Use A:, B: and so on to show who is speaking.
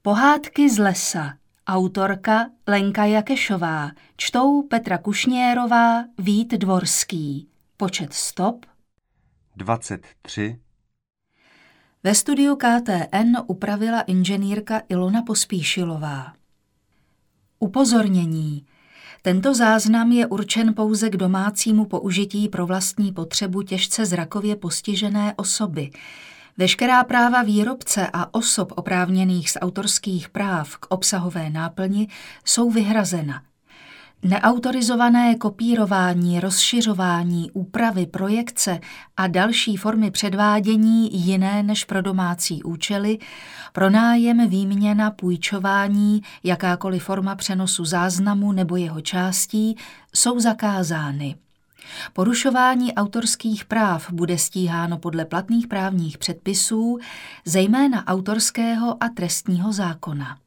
A: Pohádky z lesa. Autorka Lenka Jakešová. Čtou Petra Kušněrová, Vít Dvorský. Počet stop
B: 23.
A: Ve studiu KTN upravila inženýrka Ilona Pospíšilová. Upozornění. Tento záznam je určen pouze k domácímu použití pro vlastní potřebu těžce zrakově postižené osoby. Veškerá práva výrobce a osob oprávněných z autorských práv k obsahové náplni jsou vyhrazena. Neautorizované kopírování, rozšiřování, úpravy, projekce a další formy předvádění jiné než pro domácí účely, pronájem, výměna, půjčování, jakákoliv forma přenosu záznamu nebo jeho částí jsou zakázány. Porušování autorských práv bude stíháno podle platných právních předpisů, zejména autorského a trestního zákona.